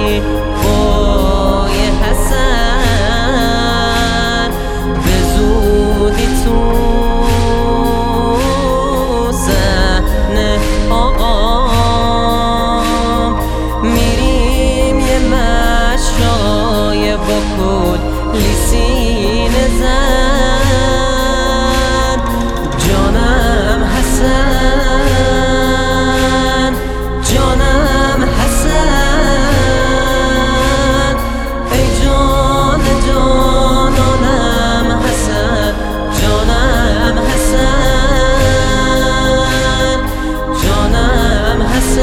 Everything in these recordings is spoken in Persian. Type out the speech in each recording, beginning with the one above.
پای حسن به زودی تو صحنه آقام میریم یه مشای با کلی سینه زن جانم حسن جانم حسن ای جان جانانم حسن جانم حسن جانم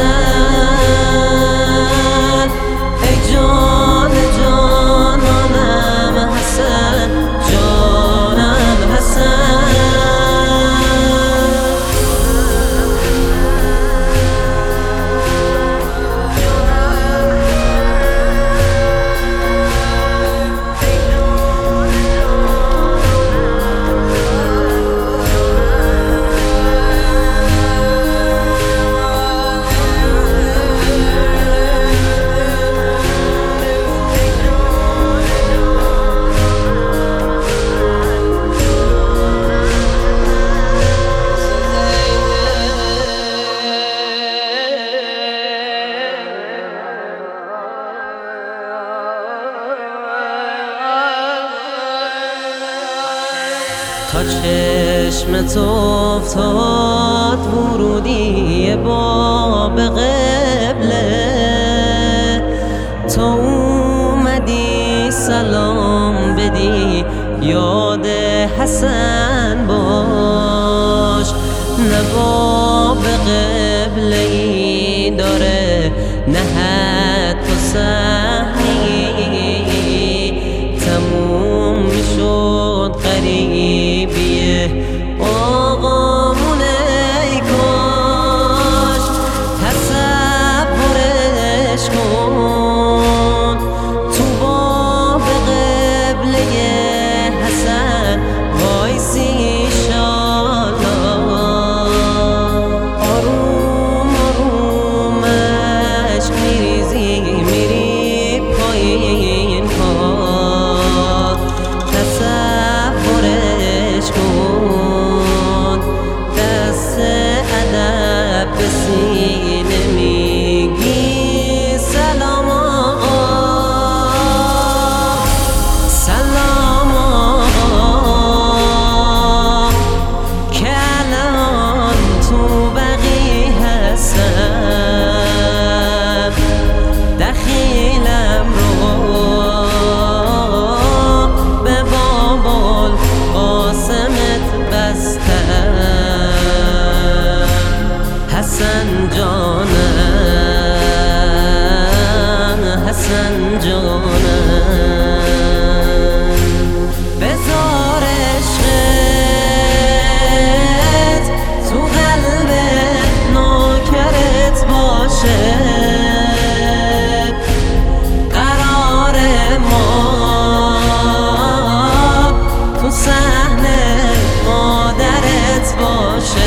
حسن ای جان جانانم حسن جانم حسن تا چشمت افتاد ورودی باب قبله تا اومدی سلام بدی یاد حسن باش نه باب قبله ای داره نه حتی صحنی تموم میشد قریبیه آقامون ای کاش تصورش کن تو باب قبله حسن وایسی انشالله آروم آرومش میریزی میری پایین پا تصورش کن دست ادب به سینه میگی سلام آقا سلام آقا که الان تو بقی هستم دخیلم رو به بابال قاسمت بستم حسن جانم حسن جانم بذار عشقت تو قلب نوکرت باشه قرار ما تو صحنه مادرت باشه